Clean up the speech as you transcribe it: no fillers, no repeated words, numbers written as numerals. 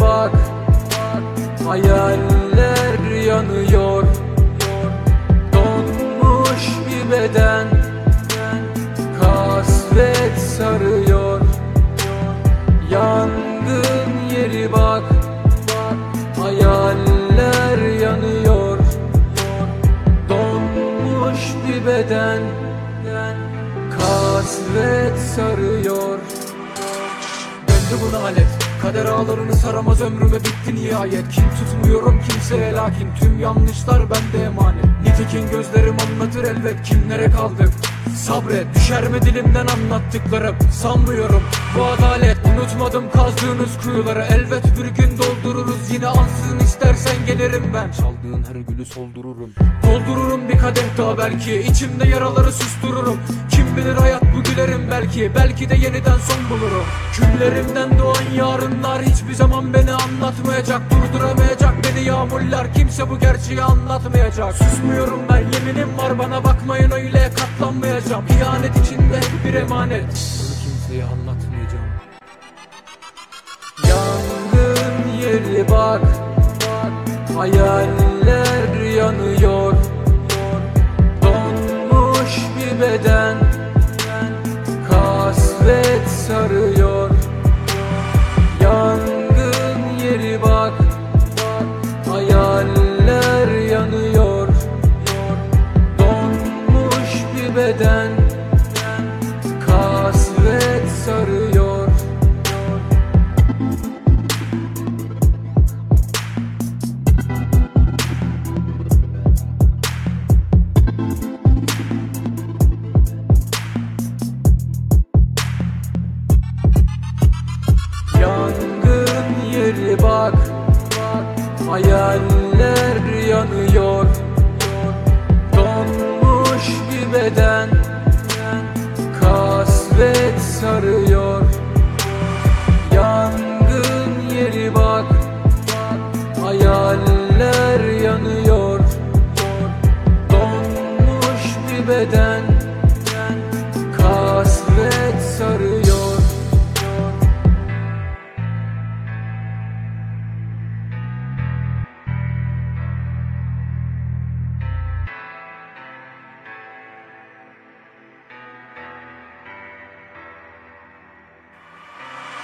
bak, hayaller yanıyor. Donmuş bir beden, kasvet sarıyor. Yangın yeri bak, hayaller yanıyor. Donmuş bir beden, kasvet sarıyor. Döndü bu nalet, kader ağlarını saramaz ömrüme, bitti nihayet. Kim tutmuyorum kimseye, lakin tüm yanlışlar bende emanet. Nitekim gözlerim anlatır elbet kimlere kaldık. Sabret, düşer mi dilimden anlattıklarım? Sanmıyorum bu adalet. Unutmadım kazdığınız kuyuları, elbet bir gün doldururuz. Yine ansızın istersen gelirim ben, çaldığın her gülü soldururum. Doldururum bir kadeh daha belki, içimde yaraları sustururum. Kim bilir hayat bu gülerim belki, belki de yeniden son bulurum. Küllerimden doğan yarınlar hiçbir zaman beni anlatmayacak. Durduramayacak beni yağmurlar, kimse bu gerçeği anlatmayacak. Susmuyorum ben, yeminim var, bana bakmayın öyle, katlanmayacağım. İhanet içinde hep bir emanet, bunu kimseye anlatmayacağım. Yangın yeri bak, hayaller yanıyor. Donmuş bir beden, kasvet sarıyor. Yangın yeri bak, hayaller yanıyor. Donmuş bir beden, kasvet sarıyor. Yangın yeri bak, hayaller yanıyor. Donmuş bir beden, kasvet sarıyor.